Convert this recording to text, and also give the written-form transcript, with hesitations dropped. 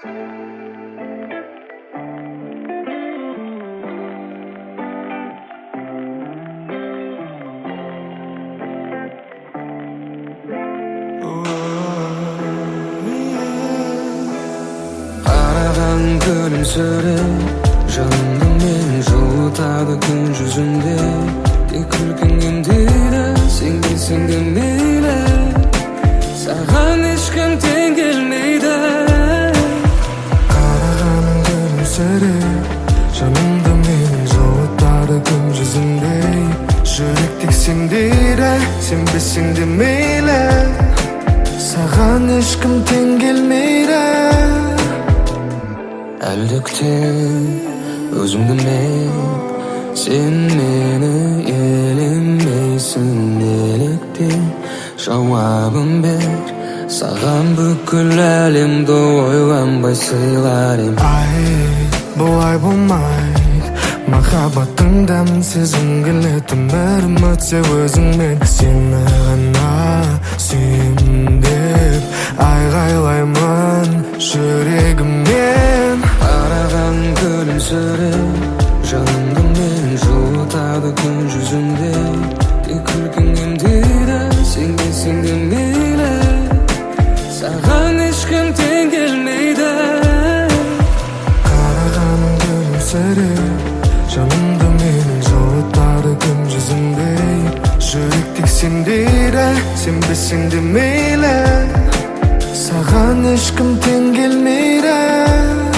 Karadan gülümsürüp Canımda meni жылытады күн жүзінде Тек күлкің емдейді Сен келсең де мейлі Саған ешкім тең келмейді Қарағаның гүлімсіреп Жанымда мені жылытады күн жүзіндей Жүрек тек сендейді Сенбесең де мейлі Саған ешкім тең келмейді Әлде күтем өзімді мен Сен мені елемейсің неліктен Жауабын бер Саған бүкіл әлемді ойланбай сыйлар ем Бұлай болмайды Махаббаттың дәмін сезім келетін Бәрім өтсе өзіңмен Сені ғана сүйем деп Айғайлаймын жүрегіммен Қараған күлімсіреп Жанымды мен жылытады күн жүзінде Тек күлкің емдейді Сен келсең де мейлі Саған ешкім тең келмейді Қарағаның гүлімсіреп Жанымды мен жылытады күн жүзіндей Жүрек тек сендейді Сенбесең де мейлі Саған ешкім тең келмейді